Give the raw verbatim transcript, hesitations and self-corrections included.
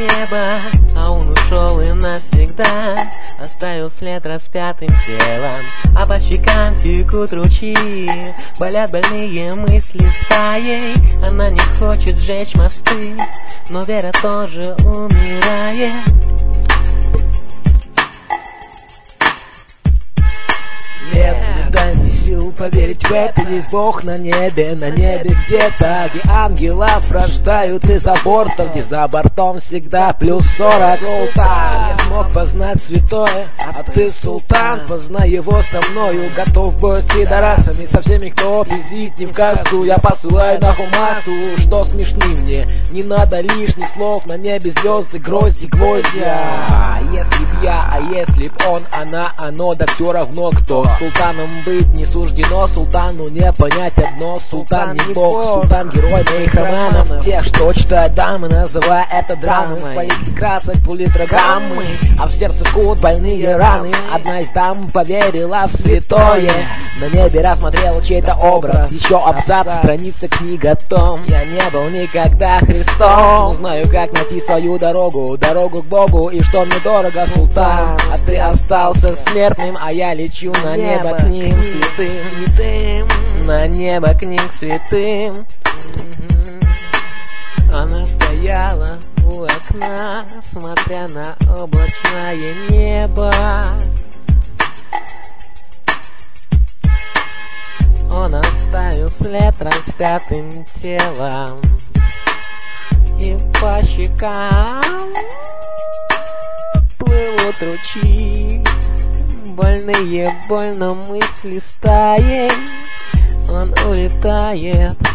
небо, а он ушел и навсегда оставил след распятым телом. А по щекам текут ручьи, болят больные мысли стаей. Она не хочет сжечь мосты, но вера тоже умирает. Нет, не дай мне сил поверить в это. Есть Бог на небе, на небе где-то, где ангелов рождают из абортов, где за бортом всегда плюс сорок. Султан не смог познать святое, а ты, султан, познай его со мною. Готов в бой с пидорасами, со всеми, кто пиздит не в кассу. Я посылаю нахуй массу, что смешны мне. Не надо лишних слов, на небе звезды, грозди, гвоздя. А если б я, а если б он, она, оно, да все равно кто. Султаном быть не суждено, султану не понять одно. Султан не бог, султан герой моих романов. Те, что читают дамы, называя это драмой. В палитре красок пол-литра гаммы, а в сердце кут больные раны. Одна из дам поверила в святое, на небе рассмотрела чей-то образ. Еще абзац, страница книга том. Я не был никогда Христом, но знаю, как найти свою дорогу, дорогу к Богу, и что мне дорого, султан. А ты остался смертным, а я лечу на небо к ним святым, на небо к ним святым. Она стояла у окна, смотря на облачное небо. Он оставил след распятым телом, и по щекам плывут ручьи, больные больно мысли стаей. Он улетает.